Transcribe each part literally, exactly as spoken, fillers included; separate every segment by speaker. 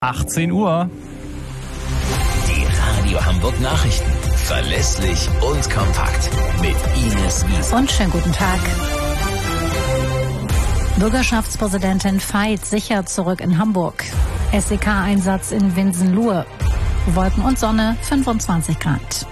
Speaker 1: achtzehn Uhr.
Speaker 2: Die Radio Hamburg Nachrichten. Verlässlich und kompakt. Mit Ines Wiese.
Speaker 3: Und schönen guten Tag. Bürgerschaftspräsidentin Veit sicher zurück in Hamburg. S E K-Einsatz in Winsenlohe. Wolken und Sonne, fünfundzwanzig Grad.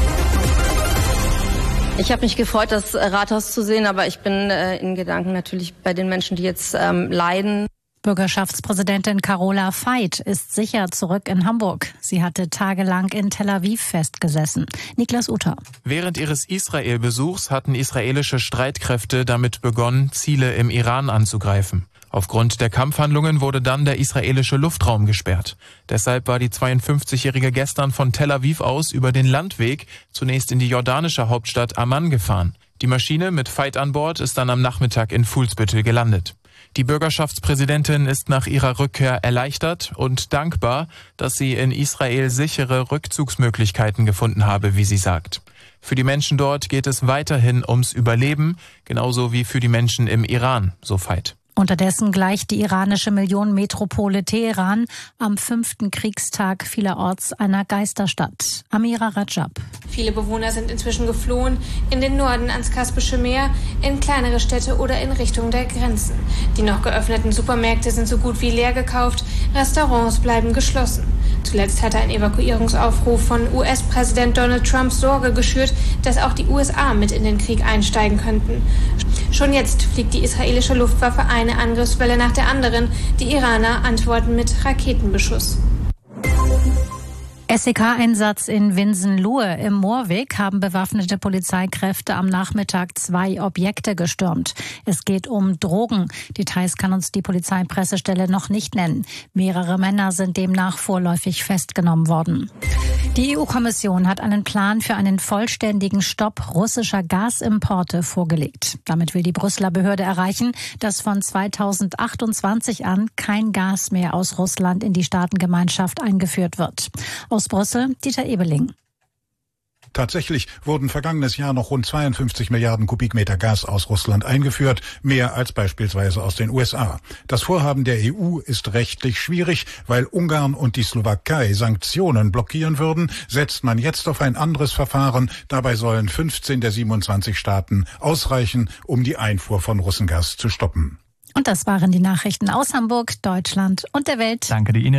Speaker 4: Ich habe mich gefreut, das Rathaus zu sehen, aber ich bin äh, in Gedanken natürlich bei den Menschen, die jetzt ähm, leiden.
Speaker 3: Bürgerschaftspräsidentin Carola Veit ist sicher zurück in Hamburg. Sie hatte tagelang in Tel Aviv festgesessen. Niklas Uter.
Speaker 5: Während ihres Israel-Besuchs hatten israelische Streitkräfte damit begonnen, Ziele im Iran anzugreifen. Aufgrund der Kampfhandlungen wurde dann der israelische Luftraum gesperrt. Deshalb war die zweiundfünfzigjährige gestern von Tel Aviv aus über den Landweg zunächst in die jordanische Hauptstadt Amman gefahren. Die Maschine mit Veit an Bord ist dann am Nachmittag in Fuhlsbüttel gelandet. Die Bürgerschaftspräsidentin ist nach ihrer Rückkehr erleichtert und dankbar, dass sie in Israel sichere Rückzugsmöglichkeiten gefunden habe, wie sie sagt. Für die Menschen dort geht es weiterhin ums Überleben, genauso wie für die Menschen im Iran, so Veit.
Speaker 3: Unterdessen gleicht die iranische Millionenmetropole Teheran am fünften Kriegstag vielerorts einer Geisterstadt. Amira Rajab.
Speaker 6: Viele Bewohner sind inzwischen geflohen in den Norden ans Kaspische Meer, in kleinere Städte oder in Richtung der Grenzen. Die noch geöffneten Supermärkte sind so gut wie leer gekauft, Restaurants bleiben geschlossen. Zuletzt hatte ein Evakuierungsaufruf von U S-Präsident Donald Trump Sorge geschürt, dass auch die U S A mit in den Krieg einsteigen könnten. Schon jetzt fliegt die israelische Luftwaffe eine Angriffswelle nach der anderen. Die Iraner antworten mit Raketenbeschuss.
Speaker 3: S E K-Einsatz in Winsenlohe im Moorweg haben bewaffnete Polizeikräfte am Nachmittag zwei Objekte gestürmt. Es geht um Drogen. Details kann uns die Polizeipressestelle noch nicht nennen. Mehrere Männer sind demnach vorläufig festgenommen worden. Die E U-Kommission hat einen Plan für einen vollständigen Stopp russischer Gasimporte vorgelegt. Damit will die Brüsseler Behörde erreichen, dass von zweitausendachtundzwanzig an kein Gas mehr aus Russland in die Staatengemeinschaft eingeführt wird. Aus Brüssel, Dieter Ebeling.
Speaker 7: Tatsächlich wurden vergangenes Jahr noch rund zweiundfünfzig Milliarden Kubikmeter Gas aus Russland eingeführt, mehr als beispielsweise aus den U S A. Das Vorhaben der E U ist rechtlich schwierig, weil Ungarn und die Slowakei Sanktionen blockieren würden, setzt man jetzt auf ein anderes Verfahren. Dabei sollen fünfzehn der siebenundzwanzig Staaten ausreichen, um die Einfuhr von Russengas zu stoppen.
Speaker 3: Und das waren die Nachrichten aus Hamburg, Deutschland und der Welt.
Speaker 1: Danke dir, Ines.